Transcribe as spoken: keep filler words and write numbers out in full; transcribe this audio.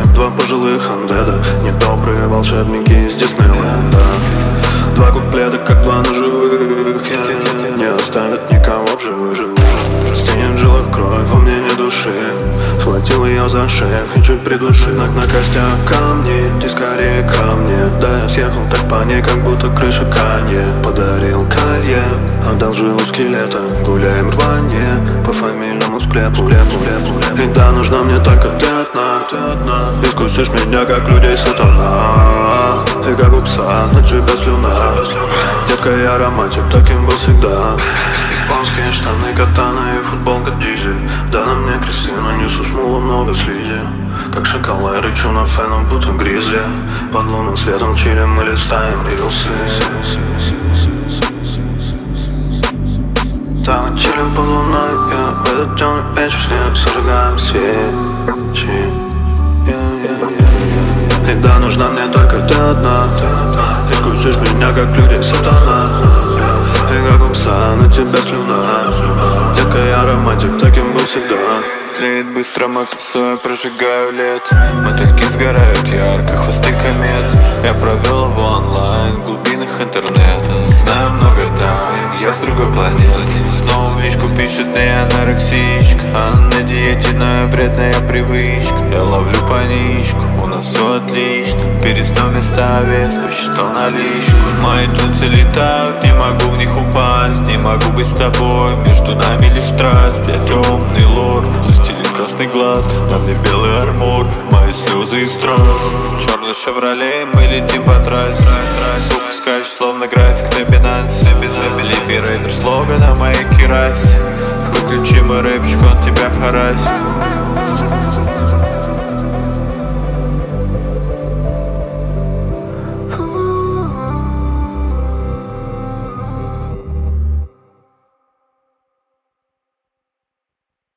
Два пожилых андеда, недобрые волшебники из Диснейленда. Два куплета, как два ножевых, не оставят никого в живых. Стынет в жилах кровь, во мне не души. Схватил ее за шею и чуть придушил. На, на костях камни, иди скорее ко мне. Да, я съехал так по ней, как будто крыша Канье. Подарил колье, одолжил у скелета. Гуляем в бане, по фамильному склепу, лепу, лепу, лепу. И да, нужна мне только ты одна, ты одна. Искусишь меня, как людей сатана. И как у пса, на тебя слюна. Детка, я романтик, таким был всегда. Японские штаны, катана и футболка дизель. Да, на мне кресты, но несу смолу много слизи. Как шоколад, рычу на феном, будто гризли. Под лунным светом чилим, мы листаем рилсы. Да, мы чилим под луной, yeah. В этот темный вечер с ним зажигаем свечи. И да, нужна мне только ты одна. Искусишь меня, как людей сатана. И как у пса, на тебя слюна. Детка, я романтик, таким был всегда. Тлеет быстро мой косой, прожигаю лет. Мотыльки сгорают ярко, хвосты комет. Я провел его онлайн, в глубинах интернета. Знаю много тайн, я с другой планеты. Снова в личку пишет мне анорексичка. Она на диете, но вредная привычка. Я ловлю паничку, у нас все отлично. Перед сном я ставил, посчитал наличку. Мои джинсы летают, не могу в них упасть. Не могу быть с тобой, между нами лишь страсть. Я темный лорд, застелен красный глаз. На мне белый армор, мои слезы и страсть. Черный шевроле, мы летим по трассе. Сука скачет, словно график на Binance. Либи рэпер слоган на моей керасе. Выключи мой рэпчик, он тебя харасит.